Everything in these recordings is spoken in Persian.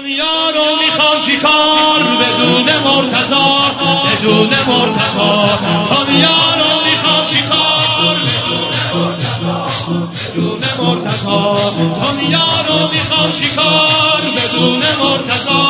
دنیا رو میخوام چیکار بدون مرتضی، بدون مرتضی. دنیا رو میخوام چیکار بدون مرتضی. دنیا رو میخوام چیکار بدون مرتضی.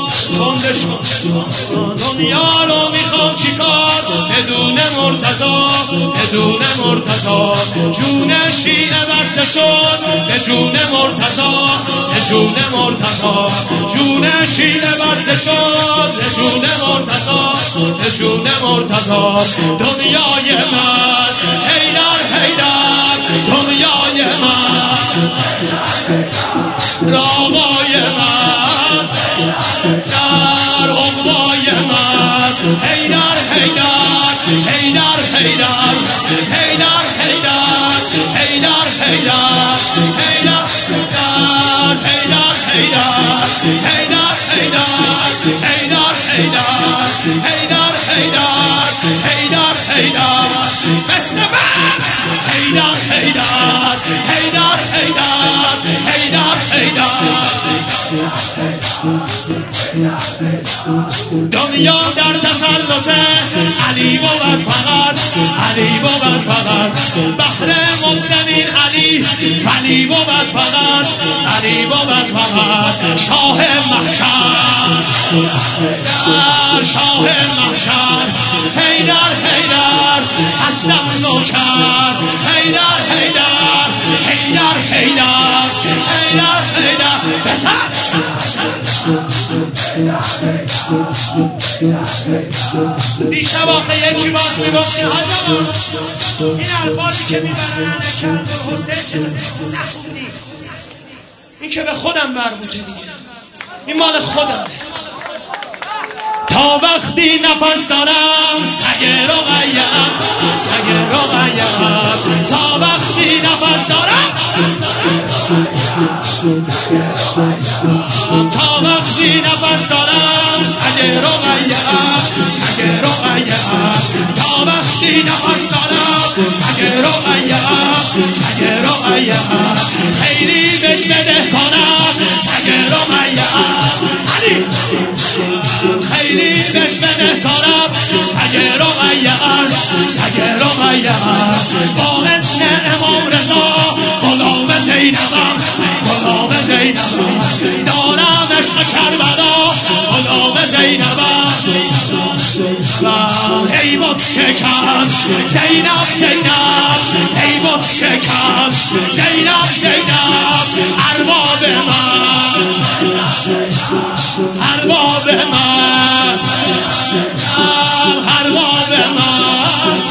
دنیا رو میخوام چیکار بدون مرتضی، بدون مرتضی. جون شیعه بسته شد به جون مرتضی، به جون مرتضی. جون شیعه بسته شد به جون مرتضی، به جون مرتضی. دنیای من حیدر حیدر، دنیای من راغای من در عقبای من. حیدر حیدر حیدر حیدر حیدر حیدر حیدر حیدر حیدر حیدر حیدر حیدر حیدر حیدر حیدر حیدر حیدر حیدر مثل من. حیدر حیدر حیدر حیدر حیدر حیدر. دنیا در تسلط علی بود فقط، علی بود فقط. بحر مسلمین علی ولی بود فقط، علی بود فقط. شاه محشر شاه محشر. حیدر حیدر هستم نوکر. حیدر حیدر حیدر حیدر حیدر حیدر بسر. دیشب آخه یکی باز میگفتی حاجا این الفاظی که میبرن نکرد و حسین چه نخون نیست، این که به خودم مربوطه دیگه، این مال خودم. تا وقتی نفس دارم سگ رقیم، سگ رقیم. تا وقتی نفس دارم، تا وقتی نفس دارم سگ رقیم، سگ رقیم. تا وقتی نفس دارم سگ رقیم، سگ رقیم. خیلی بهش بده کنم سگ رقیم. علی خیلی بهش بده کنم سگ رقیم، سگ رقیم. با اسم امام رضا غلام زینبم، غلام زینبم. دارم عشق کربلا غلام زینبم. ای بت شکن زینب زینب، ای بت شکن زینب زینب. ارباب من، ارباب من، ارباب من.